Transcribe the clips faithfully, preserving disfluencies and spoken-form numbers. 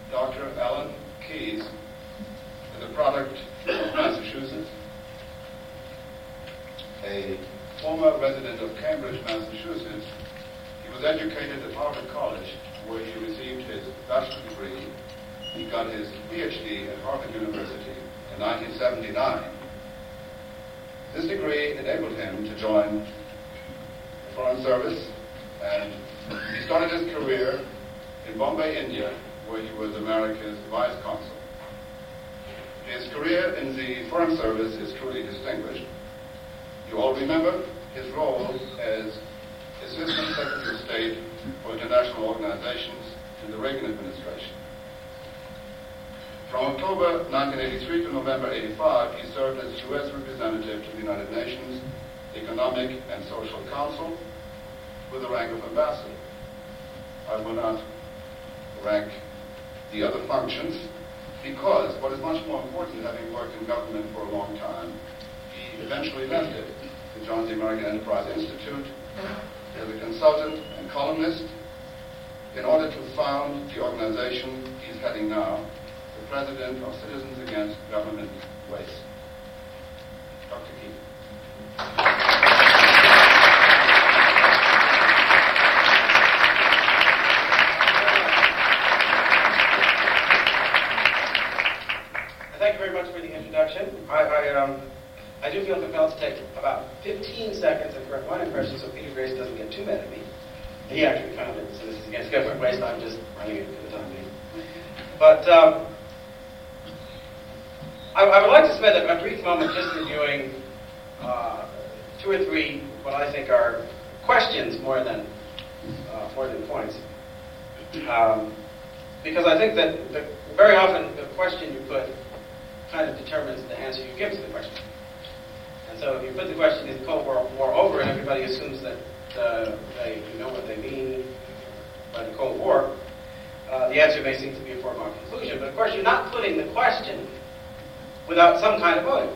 Doctor Alan Keyes is a product of Massachusetts, a former resident of Cambridge, Massachusetts. He was educated at Harvard College, where he received his bachelor's degree. He got his PhD at Harvard University in nineteen seventy-nine. This degree enabled him to join the Foreign Service, and he started his career in Bombay, India, where he was America's vice consul. His career in the Foreign Service is truly distinguished. You all remember his role as Assistant Secretary of State for International Organizations in the Reagan administration. From October nineteen eighty-three to November eighty-five, he served as U S representative to the United Nations Economic and Social Council with the rank of ambassador. I will not rank the other functions because what is much more important, having worked in government for a long time, he eventually left it to join the American Enterprise Institute as a consultant and columnist in order to found the organization he's heading now, the President of Citizens Against Government Waste. Doctor Keyes. Thank you very much for the introduction. I, I, um, I do feel compelled to take about fifteen seconds and correct one impression so Peter Grace doesn't get too mad at me. He actually found it, so this is against government waste. I'm just running it for the time being. But um, I, I would like to spend a, a brief moment just reviewing uh, two or three what I think are questions more than uh, more than points, um, because I think that, that very often the question you put kind of determines the answer you give to the question. And so if you put the question, is the Cold War, War over, and everybody assumes that uh, they you know what they mean by the Cold War, uh, the answer may seem to be a foregone conclusion. But of course, you're not putting the question without some kind of motive.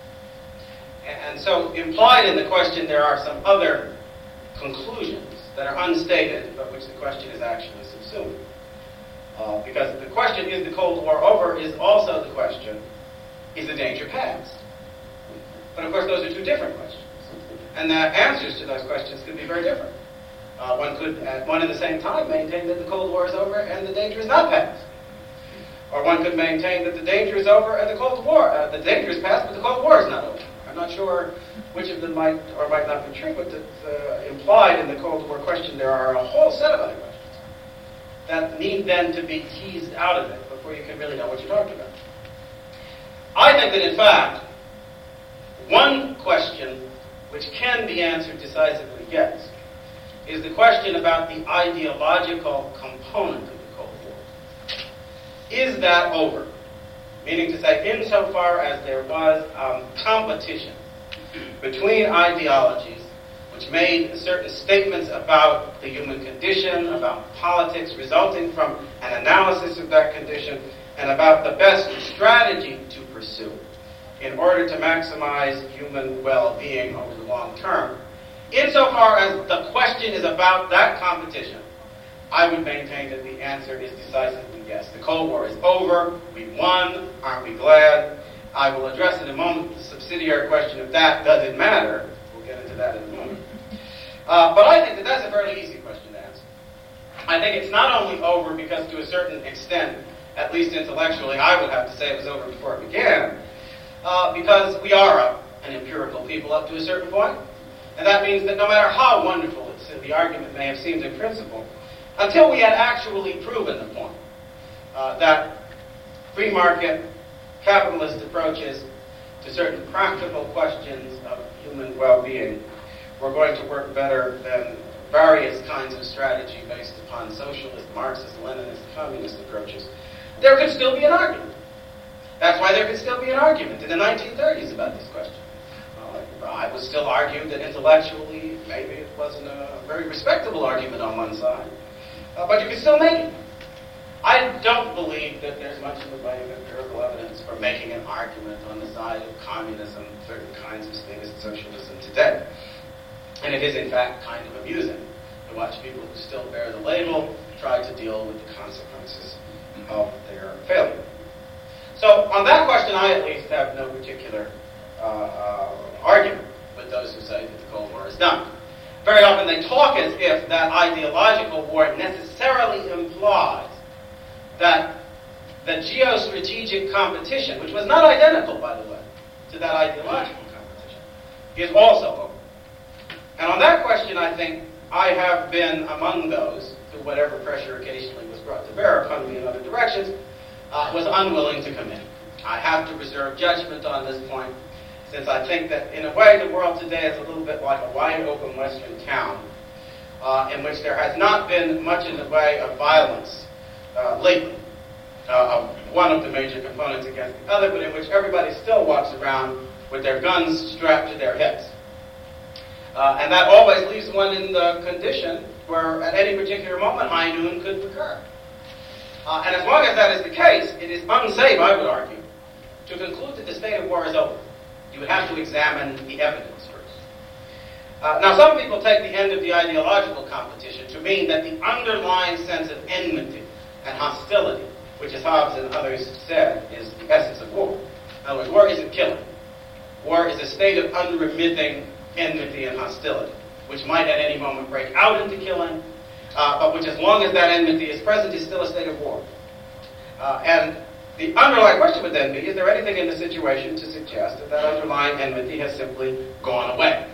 And, and so implied in the question, there are some other conclusions that are unstated, but which the question is actually subsumed. Uh, because the question, is the Cold War over, is also the question, is the danger past? But of course, those are two different questions. And the answers to those questions could be very different. Uh, one could, at one and the same time, maintain that the Cold War is over and the danger is not past. Or one could maintain that the danger is over and the Cold War, uh, the danger is past, but the Cold War is not over. I'm not sure which of them might or might not be true, but uh, implied in the Cold War question, there are a whole set of other questions that need then to be teased out of it before you can really know what you're talking about. I think that, in fact, one question which can be answered decisively yes is the question about the ideological component of the Cold War. Is that over? Meaning to say, insofar as there was um, competition between ideologies which made certain statements about the human condition, about politics resulting from an analysis of that condition, and about the best strategy to pursue in order to maximize human well-being over the long term. Insofar as the question is about that competition, I would maintain that the answer is decisively yes. The Cold War is over. We won. Aren't we glad? I will address in a moment the subsidiary question of that. Does it matter? We'll get into that in a moment. Uh, but I think that that's a fairly easy question to answer. I think it's not only over because to a certain extent, at least intellectually, I would have to say it was over before it began, uh, because we are a, an empirical people up to a certain point. And that means that no matter how wonderful it's, the argument may have seemed in principle, until we had actually proven the point uh, that free market, capitalist approaches to certain practical questions of human well-being were going to work better than various kinds of strategy based upon socialist, Marxist, Leninist, communist approaches, there could still be an argument. That's why there could still be an argument in the nineteen thirties about this question. Well, I would still argue that intellectually maybe it wasn't a very respectable argument on one side, uh, but you could still make it. I don't believe that there's much in the way of empirical evidence for making an argument on the side of communism, certain kinds of statist socialism today. And it is, in fact, kind of amusing to watch people who still bear the label try to deal with the consequences of their failure. So on that question, I at least have no particular uh, uh, argument with those who say that the Cold War is done. Very often they talk as if that ideological war necessarily implies that the geostrategic competition, which was not identical, by the way, to that ideological competition, is also over. And on that question, I think I have been among those, through whatever pressure occasionally was brought to bear upon me in other directions, uh, was unwilling to commit. I have to reserve judgment on this point, since I think that, in a way, the world today is a little bit like a wide-open western town, uh, in which there has not been much in the way of violence uh, lately, uh, of one of the major components against the other, but in which everybody still walks around with their guns strapped to their hips. Uh, and that always leaves one in the condition where, at any particular moment, high noon could recur. Uh, and as long as that is the case, it is unsafe, I would argue, to conclude that the state of war is over. You would have to examine the evidence first. Uh, now, some people take the end of the ideological competition to mean that the underlying sense of enmity and hostility, which, as Hobbes and others said, is the essence of war. In other words, war isn't killing. War is a state of unremitting enmity and hostility, which might at any moment break out into killing, uh, but which, as long as that enmity is present, is still a state of war. Uh, and the underlying question would then be, is there anything in the situation to suggest that that underlying enmity has simply gone away?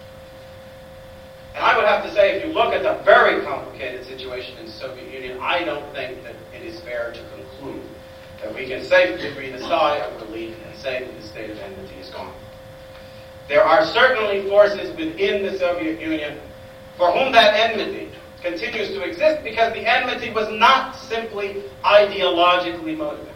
And I would have to say, if you look at the very complicated situation in the Soviet Union, I don't think that it is fair to conclude that we can safely breathe a sigh of relief and say that the state of enmity is gone. There are certainly forces within the Soviet Union for whom that enmity continues to exist, because the enmity was not simply ideologically motivated.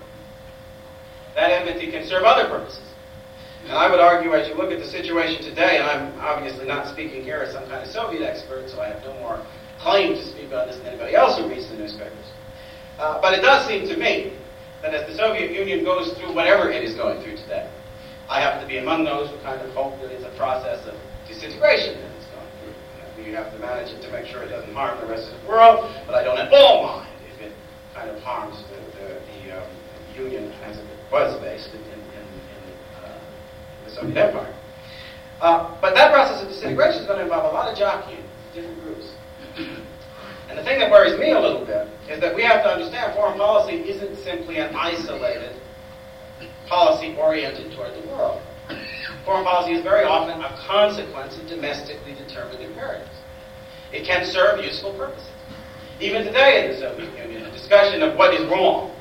That enmity can serve other purposes. And I would argue, as you look at the situation today, and I'm obviously not speaking here as some kind of Soviet expert, so I have no more claim to speak on this than anybody else who reads the newspapers. Uh, but it does seem to me that as the Soviet Union goes through whatever it is going through today, I happen to be among those who kind of hope that it's a process of disintegration that it's going through. You have to manage it to make sure it doesn't harm the rest of the world, but I don't at all mind if it kind of harms the, the, the um, Union as it was based in, in, in uh, the Soviet Empire. Uh, but that process of disintegration is going to involve a lot of jockeying, different groups. And the thing that worries me a little bit is that we have to understand foreign policy isn't simply an isolated policy oriented toward the world. Foreign policy is very often a consequence of domestically determined imperatives. It can serve useful purposes. Even today in the Soviet Union, the discussion of what is wrong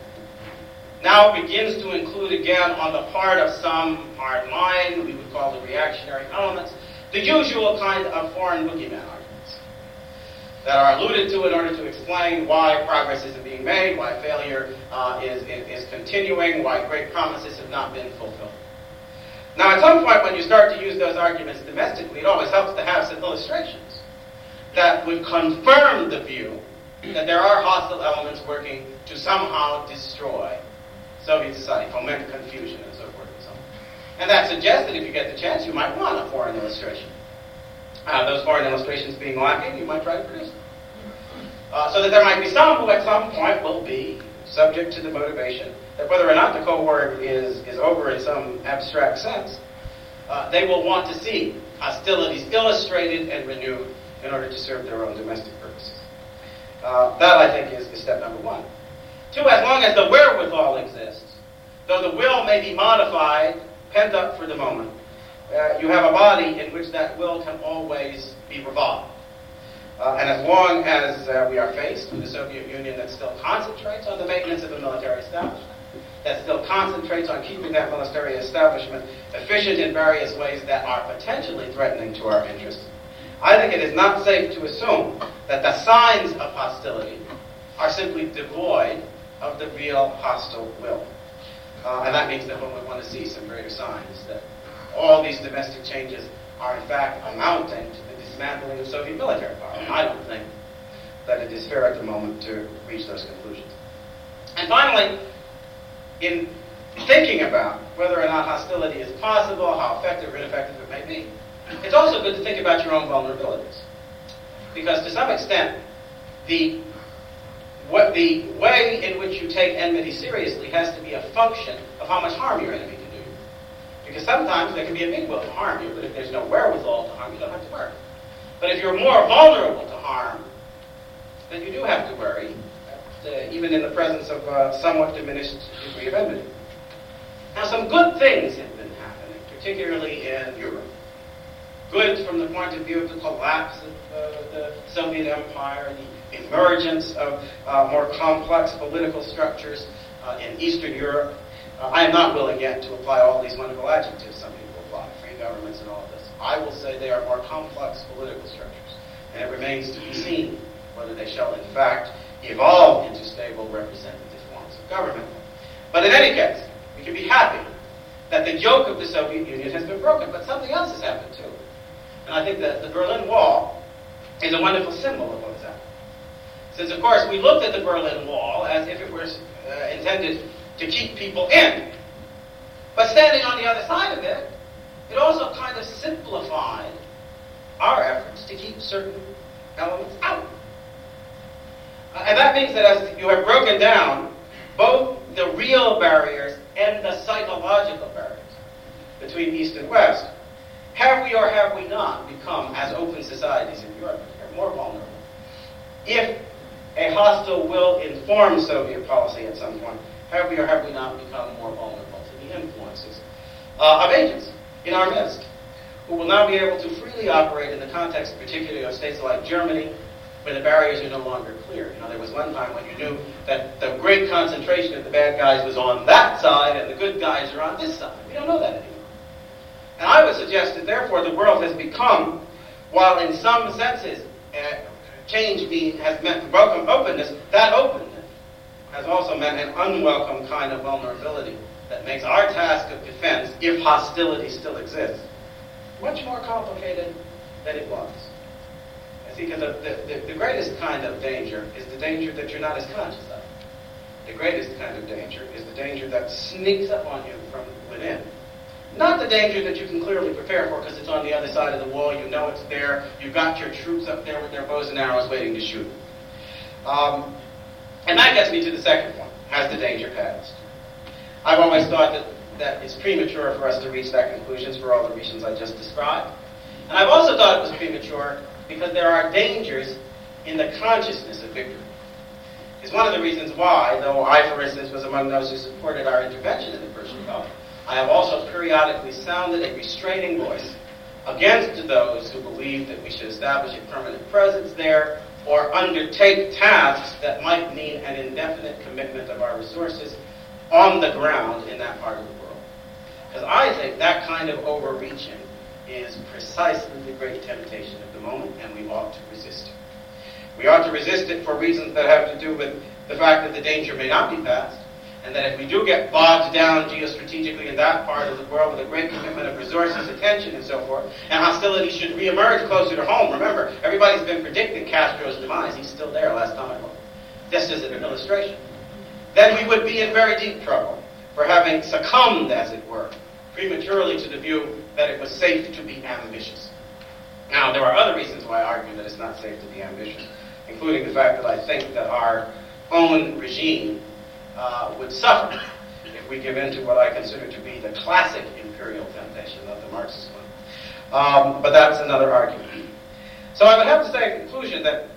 now begins to include again on the part of some hard line, we would call the reactionary elements, the usual kind of foreign boogeyman arguments that are alluded to in order to explain why progress isn't being made, why failure uh, is, is, is continuing, why great promises have not been fulfilled. Now, at some point when you start to use those arguments domestically, it always helps to have some illustrations that would confirm the view that there are hostile elements working to somehow destroy Soviet society, foment confusion, and so forth and so on. And that suggests that if you get the chance, you might want a foreign illustration. Uh, those foreign illustrations being lacking, you might try to produce them. Uh, so that there might be some who at some point will be subject to the motivation that whether or not the Cold War is, is over in some abstract sense, uh, they will want to see hostilities illustrated and renewed in order to serve their own domestic purposes. Uh, that, I think, is, is step number one. Two, as long as the wherewithal exists, though the will may be modified, pent up for the moment, uh, you have a body in which that will can always be revived. Uh, and as long as uh, we are faced with a Soviet Union that still concentrates on the maintenance of a military establishment, that still concentrates on keeping that military establishment efficient in various ways that are potentially threatening to our interests, I think it is not safe to assume that the signs of hostility are simply devoid of the real hostile will. Uh, and that means that one would want to see some greater signs that all these domestic changes are in fact amounting to the dismantling of Soviet military power. I don't think that it is fair at the moment to reach those conclusions. And finally, in thinking about whether or not hostility is possible, how effective or ineffective it may be, it's also good to think about your own vulnerabilities. Because to some extent, the what the way in which you take enmity seriously has to be a function of how much harm your enemy can do you. Because sometimes there can be a big will to harm you, but if there's no wherewithal to harm, you don't have to worry. But if you're more vulnerable to harm, then you do have to worry, uh, even in the presence of a somewhat diminished degree of enmity. Now, some good things have been happening, particularly in Europe. Good from the point of view of the collapse of uh, the Soviet Empire, the emergence of uh, more complex political structures uh, in Eastern Europe. Uh, I am not willing yet to apply all these wonderful adjectives some people apply, free governments and all of this. I will say they are more complex political structures, and it remains to be seen whether they shall in fact evolve into stable representative forms of government. But in any case, we can be happy that the yoke of the Soviet Union has been broken, but something else has happened too. And I think that the Berlin Wall is a wonderful symbol of what has happened. Since, of course, we looked at the Berlin Wall as if it were uh, intended to keep people in. But standing on the other side of it, it also kind of simplified our efforts to keep certain elements out. Uh, and that means that as you have broken down both the real barriers and the psychological barriers between East and West, have we or have we not become, as open societies in Europe, more vulnerable? If a hostile will inform Soviet policy at some point, have we or have we not become more vulnerable to the influences uh, of agents in our midst, who will now be able to freely operate in the context, particularly of states like Germany, where the barriers are no longer clear. You know, there was one time when you knew that the great concentration of the bad guys was on that side and the good guys are on this side. We don't know that anymore. And I would suggest that, therefore, the world has become, while in some senses uh, change being, has meant broken openness, that openness has also meant an unwelcome kind of vulnerability that makes our task of defense, if hostility still exists, much more complicated than it was. I see, because the, the, the greatest kind of danger is the danger that you're not as conscious of. The greatest kind of danger is the danger that sneaks up on you from within. Not the danger that you can clearly prepare for because it's on the other side of the wall, you know it's there, you've got your troops up there with their bows and arrows waiting to shoot. Um, and that gets me to the second point. Has the danger passed? I've always thought that, that it's premature for us to reach that conclusion for all the reasons I just described. And I've also thought it was premature because there are dangers in the consciousness of victory. It's one of the reasons why, though I, for instance, was among those who supported our intervention in the Persian Gulf, I have also periodically sounded a restraining voice against those who believe that we should establish a permanent presence there or undertake tasks that might mean an indefinite commitment of our resources on the ground in that part of the world. Because I think that kind of overreaching is precisely the great temptation of the moment, and we ought to resist it. We ought to resist it for reasons that have to do with the fact that the danger may not be passed, and that if we do get bogged down geostrategically in that part of the world with a great commitment of resources, attention, and so forth, and hostility should reemerge closer to home. Remember, everybody's been predicting Castro's demise. He's still there last time I looked. Just as an illustration. Then we would be in very deep trouble for having succumbed, as it were, prematurely to the view that it was safe to be ambitious. Now, there are other reasons why I argue that it's not safe to be ambitious, including the fact that I think that our own regime Uh, would suffer if we give in to what I consider to be the classic imperial temptation, not the Marxist one. Um, but that's another argument. So I would have to say in conclusion that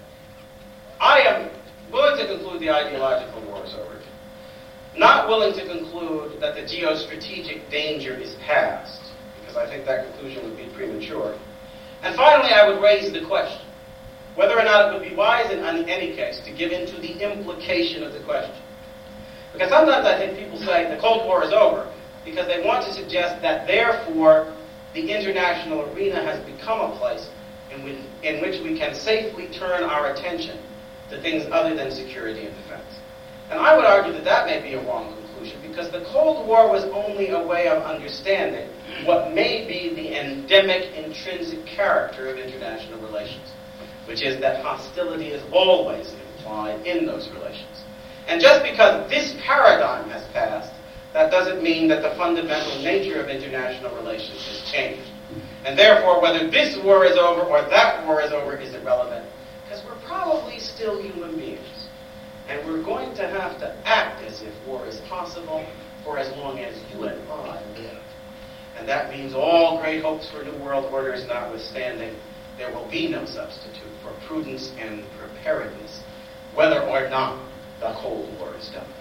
I am willing to conclude the ideological war is over, not willing to conclude that the geostrategic danger is past, because I think that conclusion would be premature. And finally, I would raise the question, whether or not it would be wise in any case to give in to the implication of the question. Because sometimes I think people say the Cold War is over because they want to suggest that therefore the international arena has become a place in which, in which we can safely turn our attention to things other than security and defense. And I would argue that that may be a wrong conclusion because the Cold War was only a way of understanding what may be the endemic intrinsic character of international relations, which is that hostility is always implied in those relations. And just because this paradigm has passed, that doesn't mean that the fundamental nature of international relations has changed. And therefore, whether this war is over or that war is over is irrelevant, because we're probably still human beings. And we're going to have to act as if war is possible for as long as you and I live. And that means all great hopes for new world orders notwithstanding, there will be no substitute for prudence and preparedness, whether or not the Cold War is done.